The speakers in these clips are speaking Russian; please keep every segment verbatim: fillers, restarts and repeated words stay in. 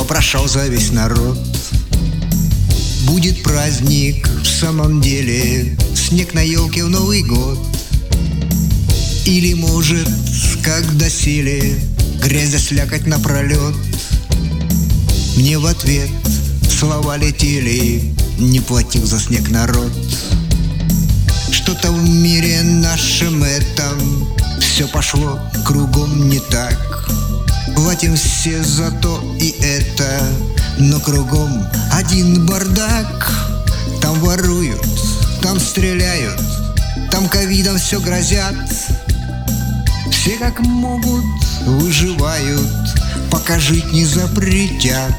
вопрошал за весь народ. Будет праздник в самом деле, снег на елке в Новый год. Или, может, как доселе, грязь да слякоть напролет. Мне в ответ слова летели: не платил за снег народ. Что-то в мире нашем этом все пошло кругом не так. Платим все за то и это, но кругом один бардак. Там воруют, там стреляют, там ковидом все грозят. Все как могут выживают, пока жить не запретят.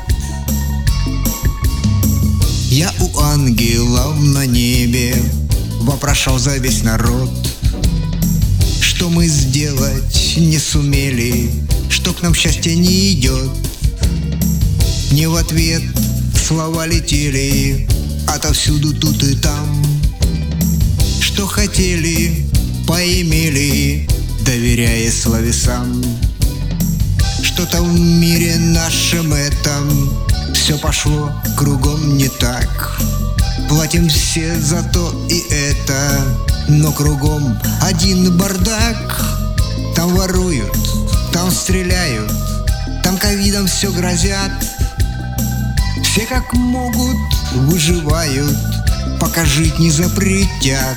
Я у ангелов на небе вопрошал за весь народ. Что мы сделать не сумели, что к нам счастье не идет. Мне в ответ слова летели отовсюду, тут и там. Что хотели, поимели, доверяя словесам. Что-то в мире нашем этом все пошло кругом не так. Платим все за то и это, но кругом один бардак. Там воруют, там стреляют, там ковидом все грозят. Все как могут выживают, пока жить не запретят.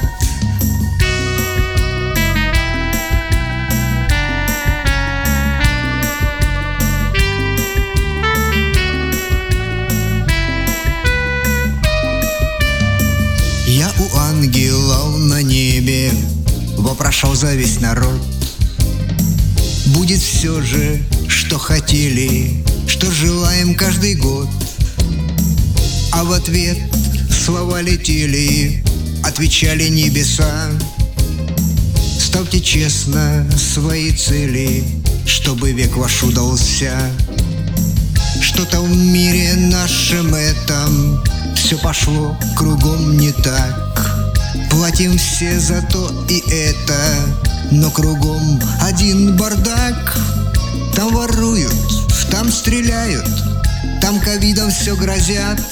Я у ангелов на небе вопрошал за весь народ. Будет все же, что хотели, что желаем каждый год. А в ответ слова летели, отвечали небеса. Ставьте честно свои цели, чтобы век ваш удался. Что-то в мире нашем этом все пошло кругом не так. Платим все за то и это, но кругом один бардак. Там воруют, там стреляют, там ковидом все грозят.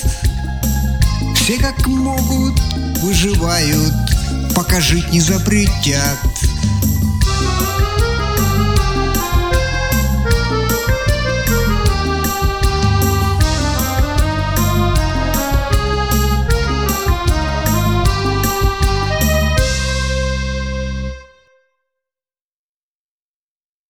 Все как могут выживают, пока жить не запретят.